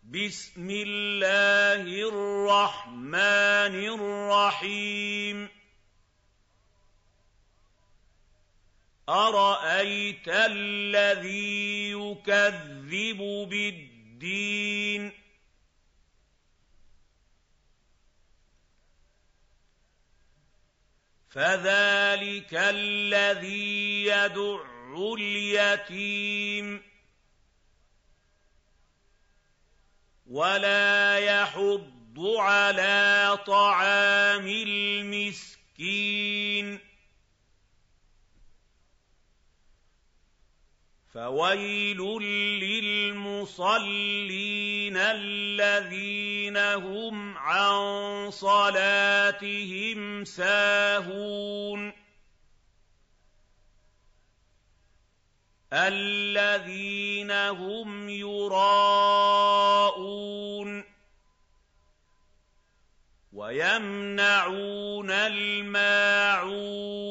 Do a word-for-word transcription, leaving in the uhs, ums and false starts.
بسم الله الرحمن الرحيم أرأيت الذي يكذب بالدين فذلك الذي يدع اليتيم ولا يحض على طعام المسكين فويل للمصلين الذين هم عن صلاتهم ساهون الذين هم يراءون ويمنعون الماعون